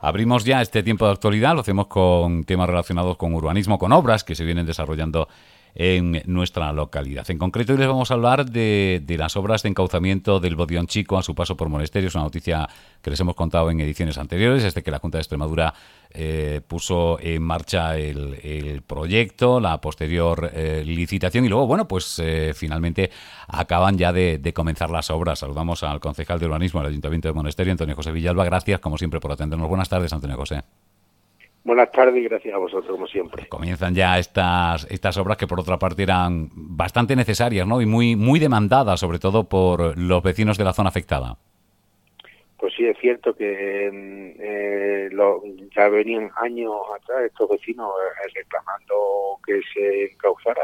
Abrimos ya este tiempo de actualidad, lo hacemos con temas relacionados con urbanismo, con obras que se vienen desarrollando en nuestra localidad. En concreto, hoy les vamos a hablar de las obras de encauzamiento del Bodión Chico a su paso por Monesterio. Es una noticia que les hemos contado en ediciones anteriores, desde que la Junta de Extremadura puso en marcha el proyecto, la posterior licitación y luego, bueno, pues finalmente acaban ya de comenzar las obras. Saludamos al concejal de urbanismo del Ayuntamiento de Monesterio, Antonio José Villalba. Gracias, como siempre, por atendernos. Buenas tardes, Antonio José. Buenas tardes y gracias a vosotros, como siempre. Comienzan ya estas obras que, por otra parte, eran bastante necesarias, ¿no? Y muy demandadas, sobre todo por los vecinos de la zona afectada. Pues sí, es cierto que ya venían años atrás estos vecinos reclamando que se encauzara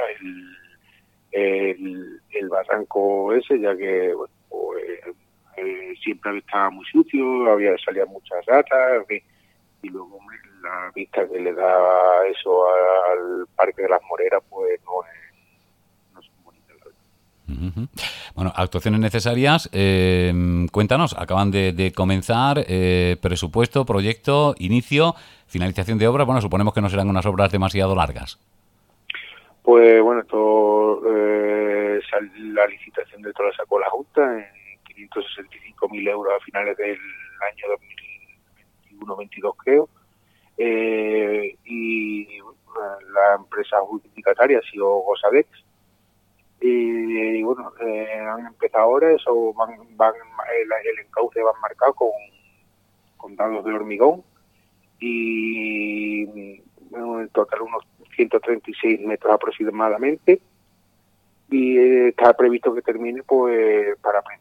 el barranco ese, ya que bueno, pues, siempre estaba muy sucio, salían muchas ratas, en fin, y luego la vista que le da eso al Parque de las Moreras, pues no es bonita, la verdad. Uh-huh. Bueno, actuaciones necesarias. Cuéntanos, acaban de comenzar presupuesto, proyecto, inicio, finalización de obras. Bueno, suponemos que no serán unas obras demasiado largas. Pues bueno, la licitación de todo la sacó la Junta en 565.000 euros a finales del año 2021-22, creo. Y la empresa adjudicataria ha sido Gosadex. Y bueno, han empezado ahora, eso el encauce va marcado con dados de hormigón y bueno, en total unos 136 metros aproximadamente, y está previsto que termine pues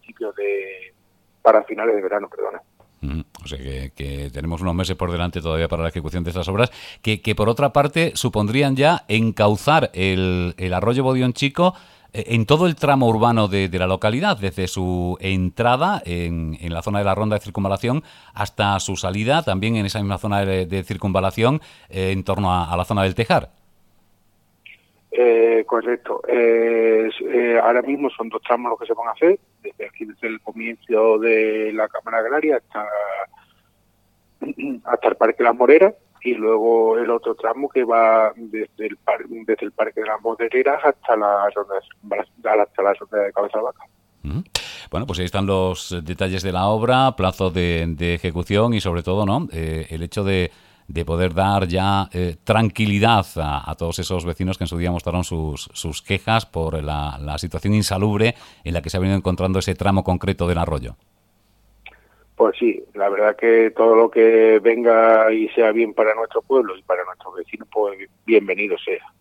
para finales de verano, perdona. O sea que tenemos unos meses por delante todavía para la ejecución de estas obras que por otra parte supondrían ya encauzar el arroyo Bodión Chico en todo el tramo urbano de la localidad, desde su entrada en la zona de la ronda de circunvalación hasta su salida también en esa misma zona de circunvalación en torno a la zona del Tejar. Correcto. Ahora mismo son 2 tramos los que se van a hacer, desde el comienzo de la Cámara Agraria hasta el Parque de las Moreras, y luego el otro tramo que va desde el Parque de las Moreras hasta la ronda de Cabeza de Vaca. Bueno, pues ahí están los detalles de la obra, plazo de ejecución y sobre todo, ¿no? El hecho de poder dar ya tranquilidad a todos esos vecinos que en su día mostraron sus quejas por la situación insalubre en la que se ha venido encontrando ese tramo concreto del arroyo. Pues sí, la verdad que todo lo que venga y sea bien para nuestro pueblo y para nuestros vecinos, pues bienvenido sea.